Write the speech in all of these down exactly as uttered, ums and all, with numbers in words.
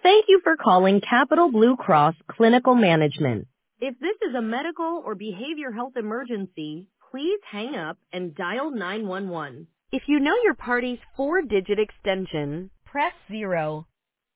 Thank you for calling Capital Blue Cross Clinical Management. If this is a medical or behavior health emergency, please hang up and dial nine one one. If you know your party's four-digit extension, press zero.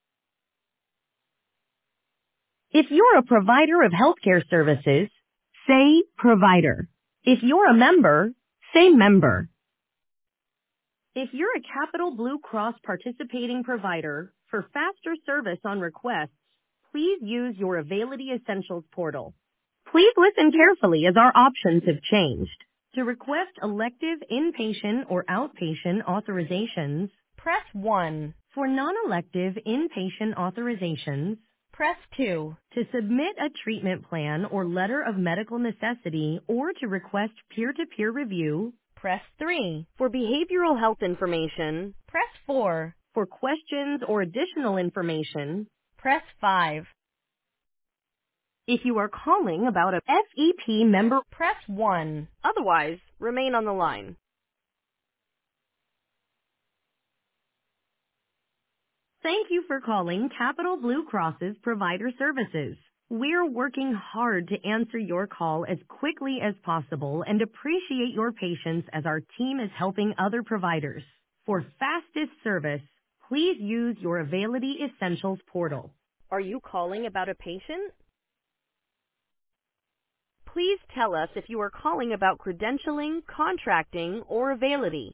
If you're a provider of healthcare services, say provider. If you're a member, say member. If you're a Capital Blue Cross participating provider, for faster service on requests, please use your Availity Essentials portal. Please listen carefully as our options have changed. To request elective inpatient or outpatient authorizations, press one. For non-elective inpatient authorizations, press two. To submit a treatment plan or letter of medical necessity or to request peer-to-peer review, press three. For behavioral health information, press four. For questions or additional information, press five. If you are calling about a S E P member, press one. Otherwise, remain on the line. Thank you for calling Capital Blue Cross's Provider Services. We're working hard to answer your call as quickly as possible and appreciate your patience as our team is helping other providers. For fastest service, please use your Availity Essentials portal. Are you calling about a patient? Please tell us if you are calling about credentialing, contracting, or Availity.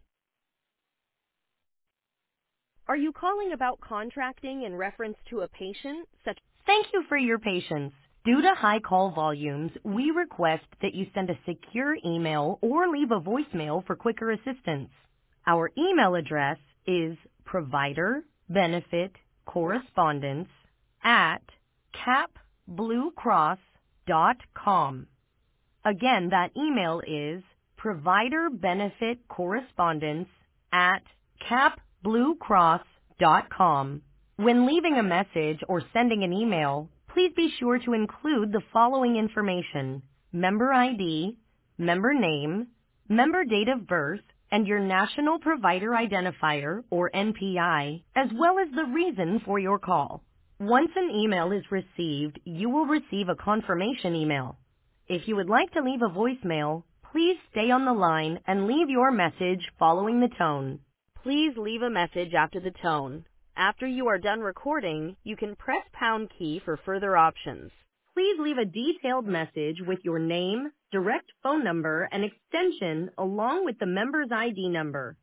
Are you calling about contracting in reference to a patient? Such Thank you for your patience. Due to high call volumes, we request that you send a secure email or leave a voicemail for quicker assistance. Our email address is provider benefit correspondence at capbluecross dot com. Again, that email is provider benefit correspondence at capbluecross dot com. When leaving a message or sending an email, please be sure to include the following information: member I D, member name, member date of birth, and your National Provider Identifier, or N P I, as well as the reason for your call. Once an email is received, you will receive a confirmation email. If you would like to leave a voicemail, please stay on the line and leave your message following the tone. Please leave a message after the tone. After you are done recording, you can press pound key for further options. Please leave a detailed message with your name, direct phone number, and extension along with the member's I D number.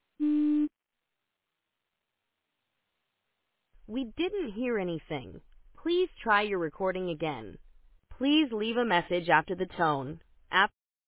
We didn't hear anything. Please try your recording again. Please leave a message after the tone. After